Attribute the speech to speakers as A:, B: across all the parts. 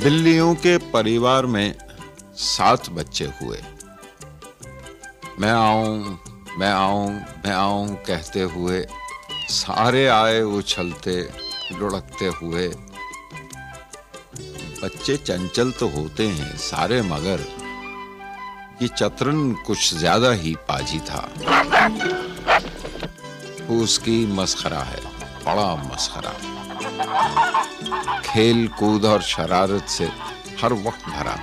A: बिल्लियों के परिवार में 7 बच्चे हुए। मैं आऊं, मैं आऊं, मैं आऊं कहते हुए सारे आए उछलते लुढ़कते हुए। बच्चे चंचल तो होते हैं सारे, मगर ये चतरन कुछ ज्यादा ही पाजी था। वो उसकी मस्खरा है, बड़ा मस्खरा। खेल कूद और शरारत से हर वक्त भरा।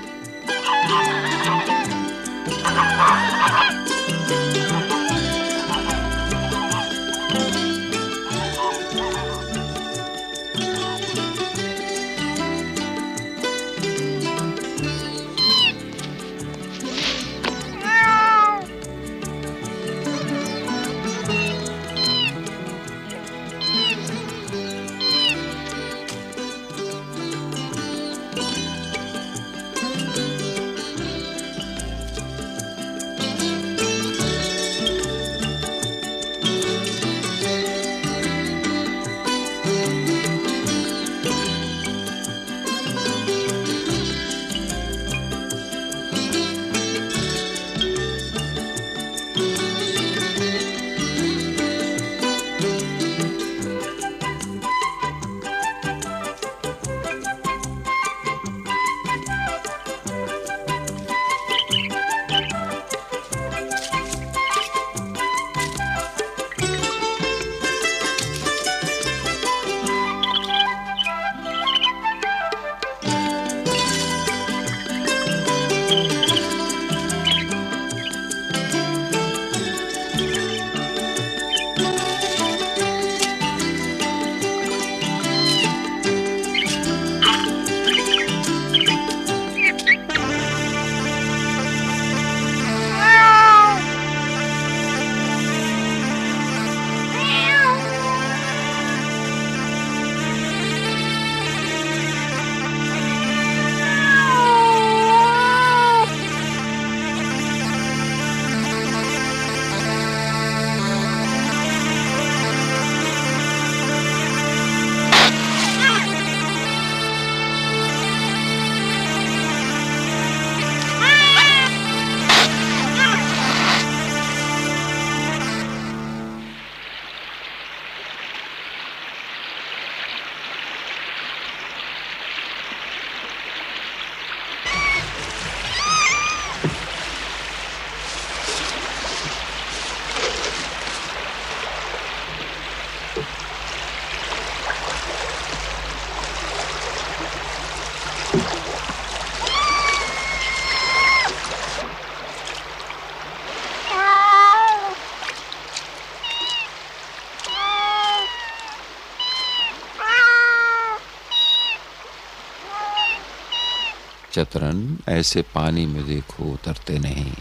A: चतरन ऐसे पानी में देखो उतरते नहीं।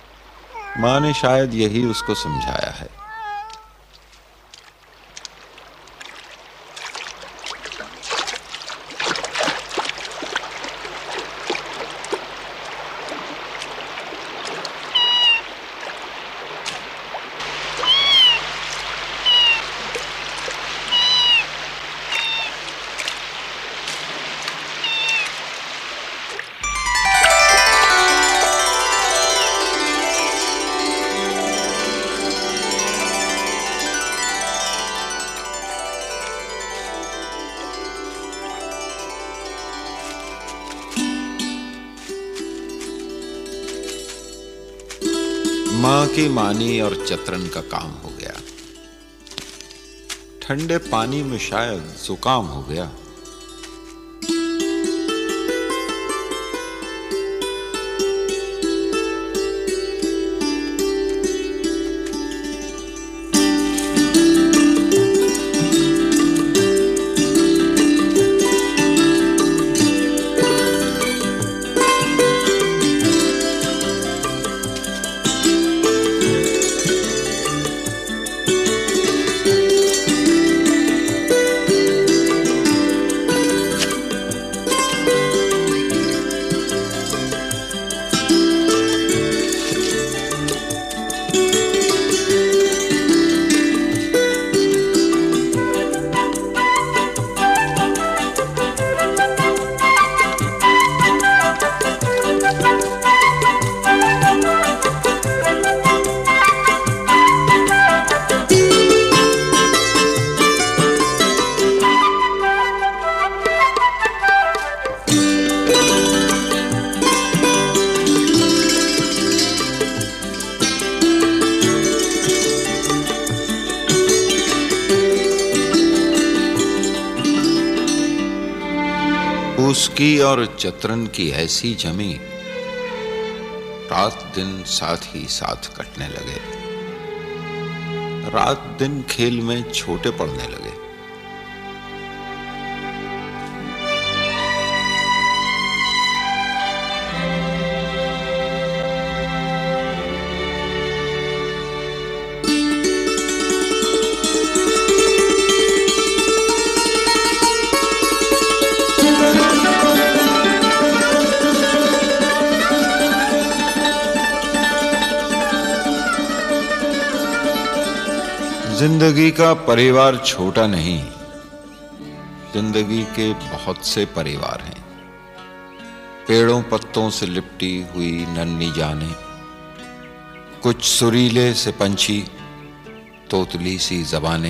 A: माँ ने शायद यही उसको समझाया है। माँ की मानी और चतरन का काम हो गया। ठंडे पानी में शायद जुकाम हो गया। उसकी और चतरन की ऐसी जमी, रात दिन साथ ही साथ कटने लगे। रात दिन खेल में छोटे पड़ने लगे। जिंदगी का परिवार छोटा नहीं, जिंदगी के बहुत से परिवार हैं। पेड़ों पत्तों से लिपटी हुई नन्ही जाने, कुछ सुरीले से पंछी, तोतली सी जबानें।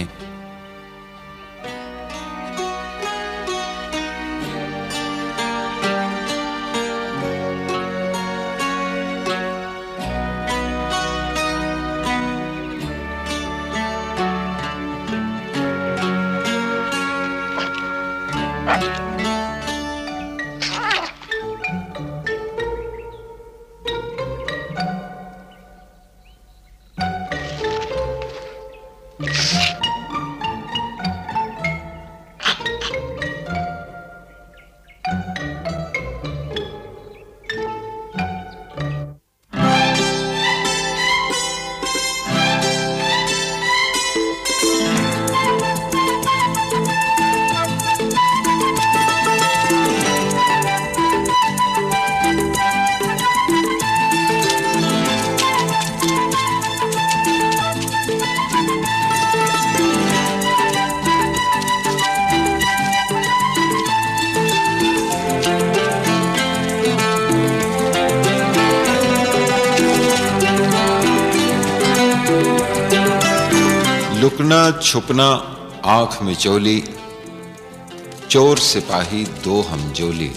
A: लुकना छुपना आंख में चोली, चोर सिपाही दो हमजोली।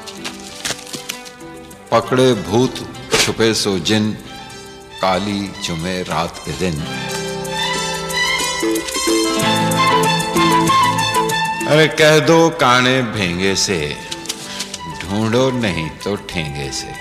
A: पकड़े भूत छुपे सो जिन, काली जुमे रात के दिन। अरे कह दो काने भेंगे से, ढूंढो नहीं तो ठेंगे से।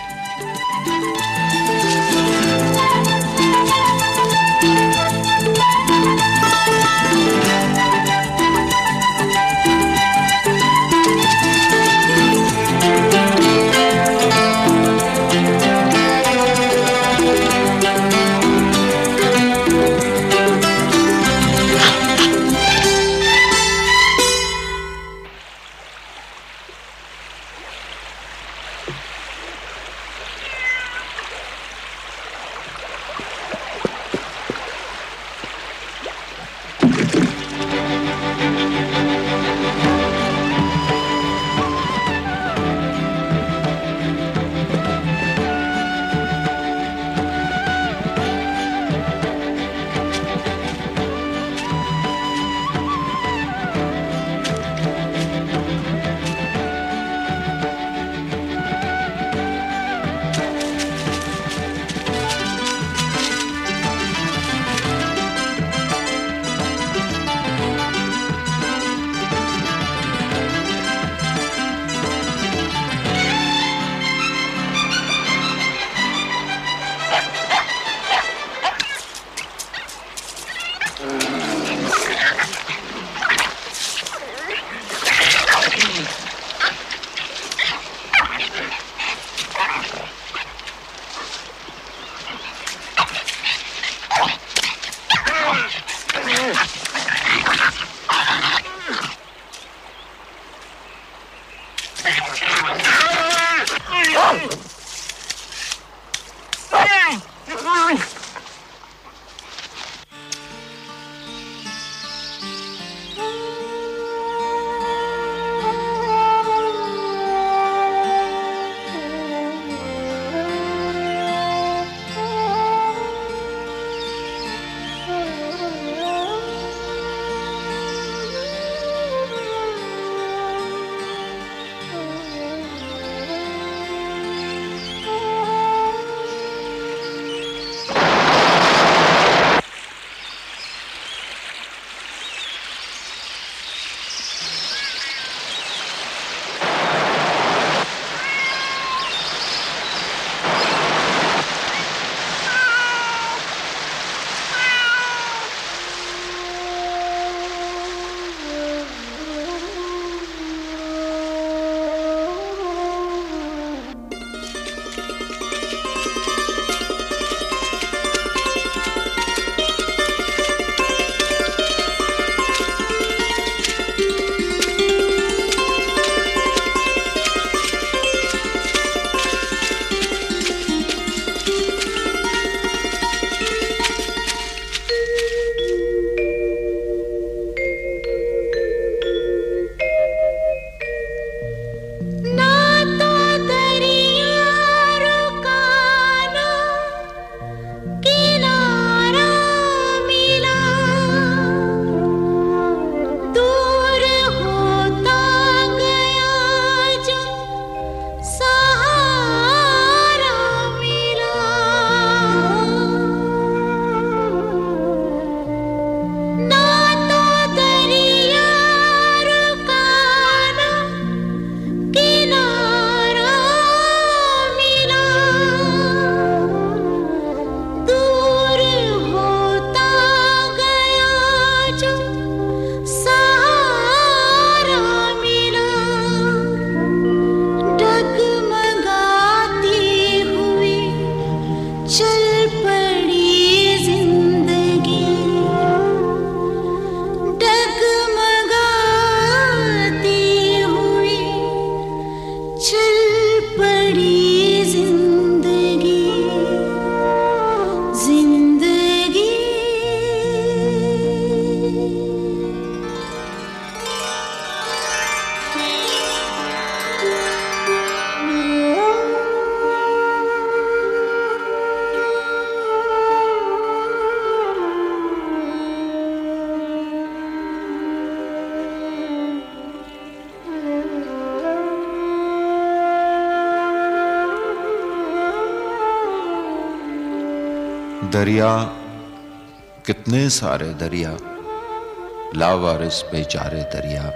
A: दरिया, कितने सारे दरिया, लावारिस बेचारे दरिया।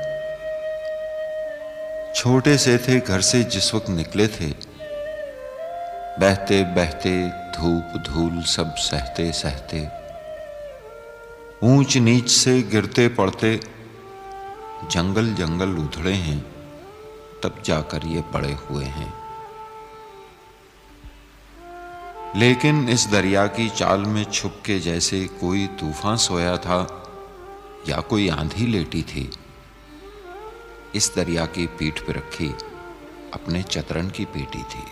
A: छोटे से थे घर से जिस वक्त निकले थे, बहते बहते धूप धूल सब सहते सहते, ऊंच नीच से गिरते पड़ते जंगल जंगल उधड़े हैं, तब जाकर ये बड़े हुए हैं। लेकिन इस दरिया की चाल में छुप के जैसे कोई तूफान सोया था या कोई आंधी लेटी थी, इस दरिया की पीठ पर रखी अपने चतरन की पेटी थी।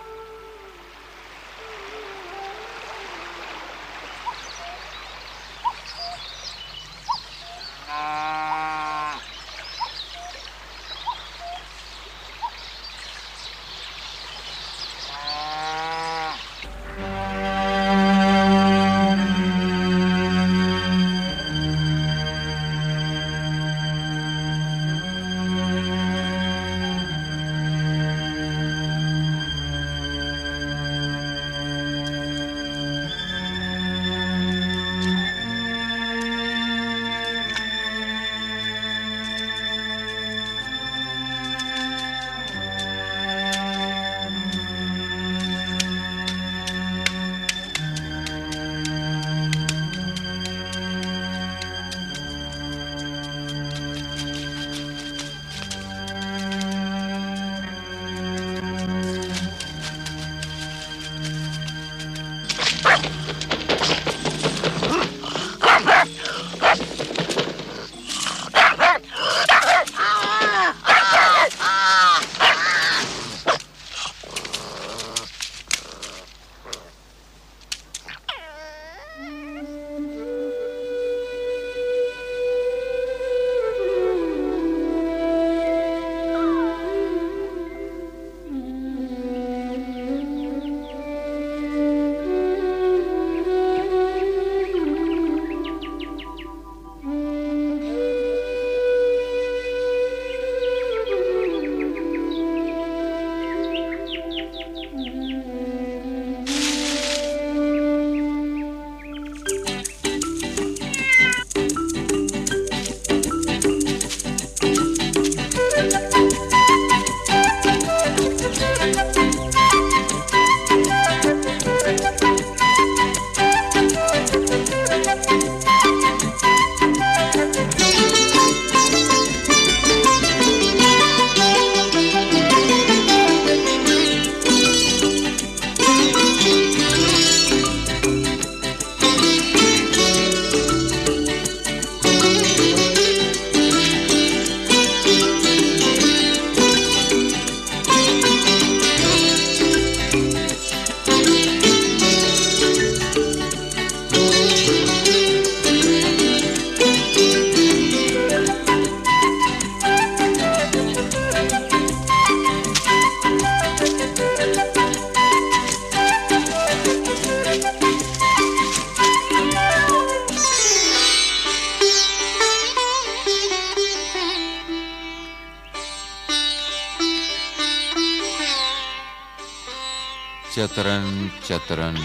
A: चतरन चतरन,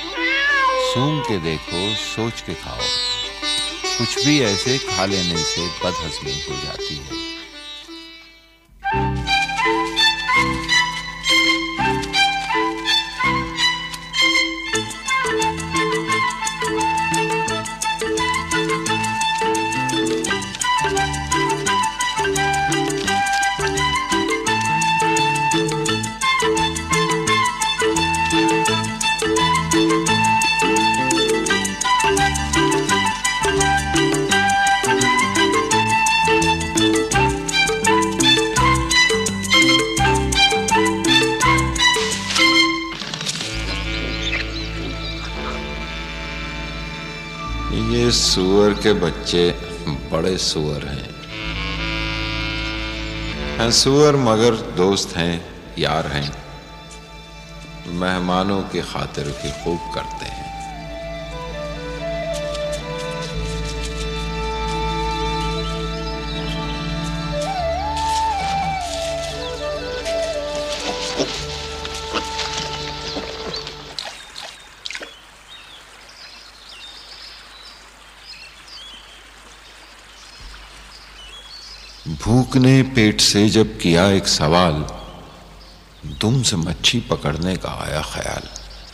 A: सूंघ के देखो, सोच के खाओ, कुछ भी ऐसे खा लेने से बदहजमी हो जाती है। ये सूअर के बच्चे बड़े सूअर हैं सूअर, मगर दोस्त हैं, यार हैं, मेहमानों की खातिर भी खूब करते हैं। भूख ने पेट से जब किया एक सवाल, दुम से मच्छी पकड़ने का आया ख्याल।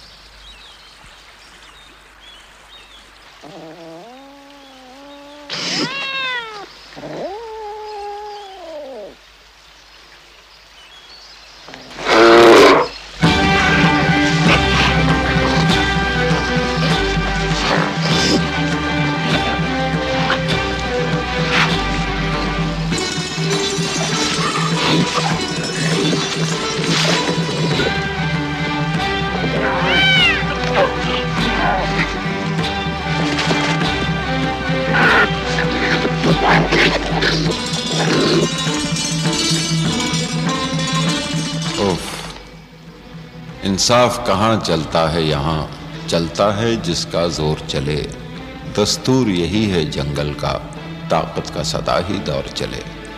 A: इंसाफ कहाँ चलता है यहाँ, चलता है जिसका जोर चले। दस्तूर यही है जंगल का, ताकत का सदा ही दौर चले।